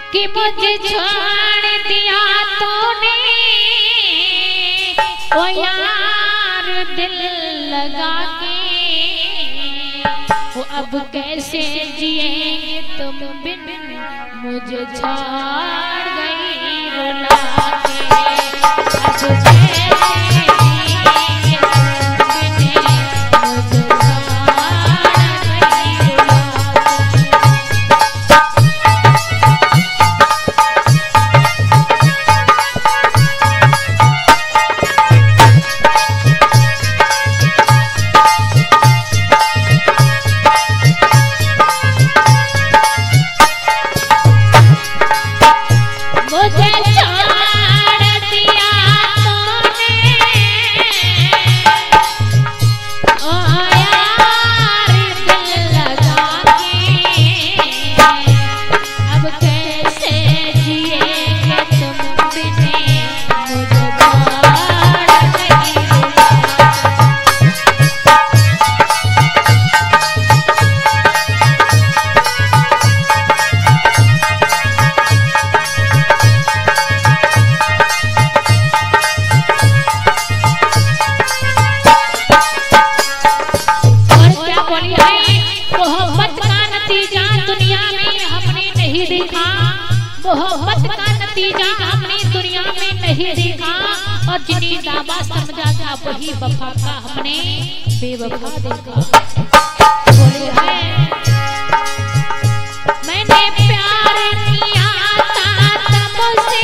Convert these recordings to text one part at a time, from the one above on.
कि मुझे छोड़ दिया तूने ओ यार दिल लगा के, वो अब कैसे जिएंगे तुम बिन मुझे छोड़ गई रुला के। अब कैसे मोहब्बत का नतीजा हमने दुनिया में नहीं देखा, और जिन्हें दावा समझा था वही वफा का हमने बेवफा देखा। बोले है मैंने प्यार किया था तुमसे,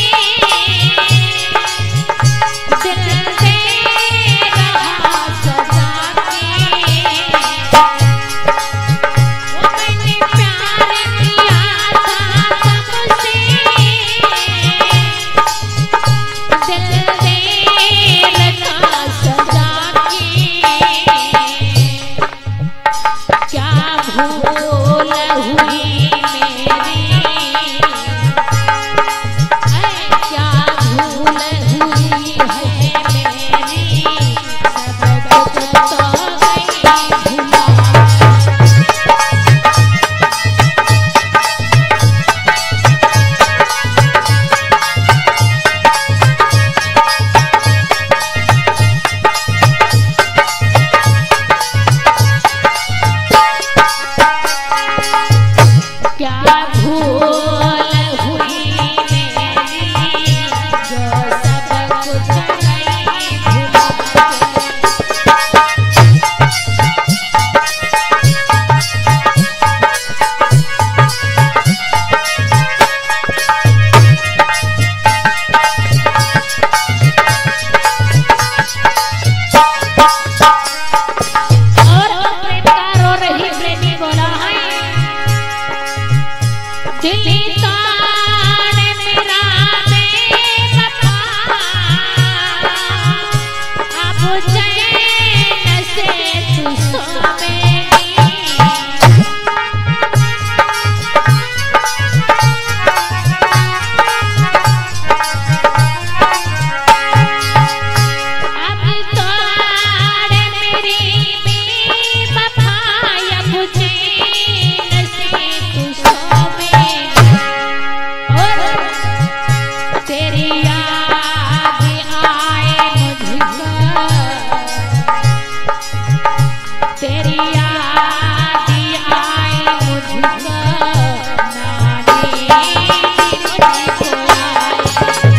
दिल दे रहा सजा के, वो मैंने प्यार किया था तुमसे, दिल दे रखा सजा के, क्या भूल हुई मेरी, क्या भूल हुई है मेरी, सब कुछ तो गई भुला। क्या भूल हुई मेरी, जो सब कुछ गई भुला के। और प्रेमिका रो रही, प्रेमी बोला है दिल तान मेरा बेवफा, अब चैन से तू सोवेगी, अब तोड़ मेरी बेवफा, अब चैन से तू सोवेगी, और तेरी याद आए मुझको, तेरी याद आए मुझको, नानी मुझको आए।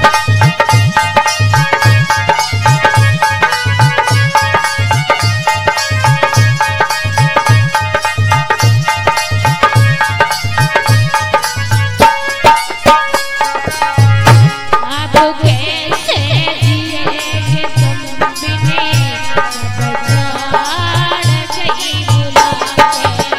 अब कैसे जिएंगे तुम बिने, सब छोड़ गई भुला के।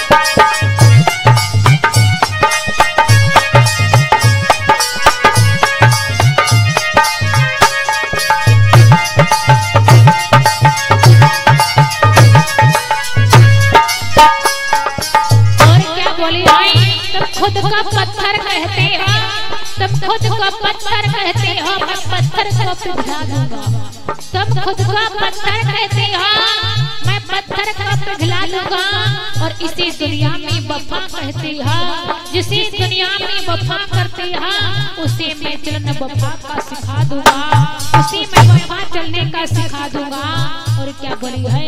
और क्या बोली आई, तुम खुद को पत्थर कहते हो, तुम खुद को पत्थर कहते हो, मैं पत्थर को पिघला दूंगा। तुम खुद को पत्थर कहते हो, मैं पत्थर को पिघला दूंगा, और इस जिसे दुनिया में वफा कहते हैं, जिसे दुनिया में वफा करते हैं, उसे मैं चलन वफा का सिखा दूंगा, उसे मैं वफा चलने का सिखा दूंगा। और क्या बोली है,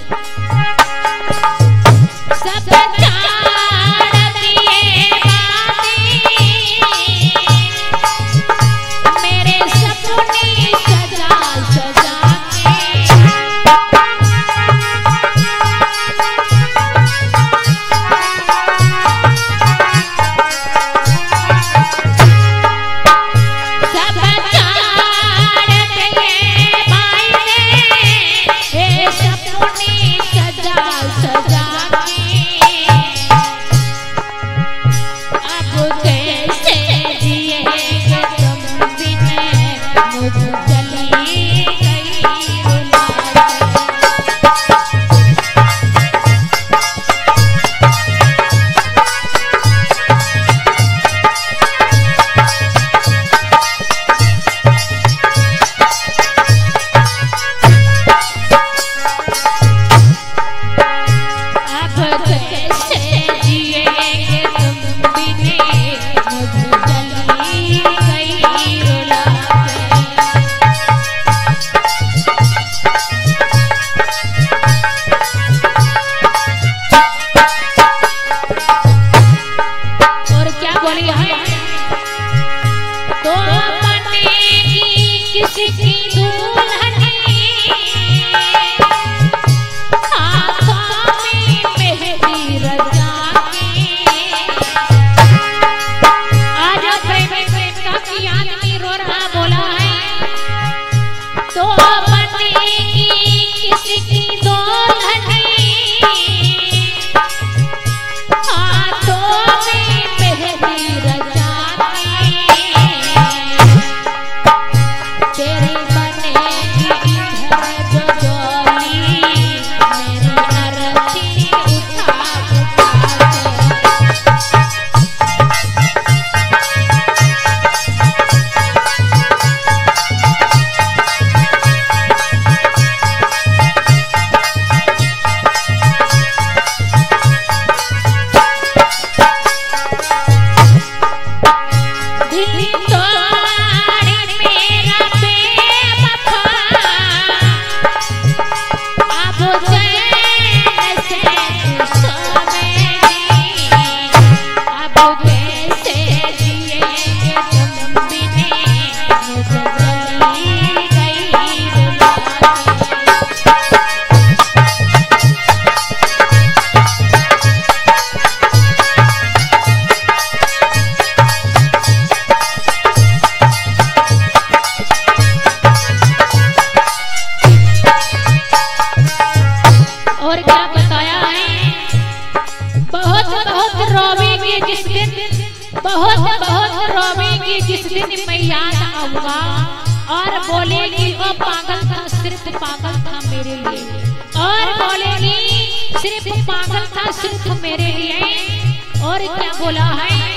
सब जानती है बातें, मेरे सपने सजा सजा बहुत रोवेगी जिस दिन मैं याद आऊंगा और बोलेगी वो पागल था, सिर्फ पागल था मेरे लिए, और बोलेगी सिर्फ पागल था सिर्फ मेरे लिए। और क्या बोला है,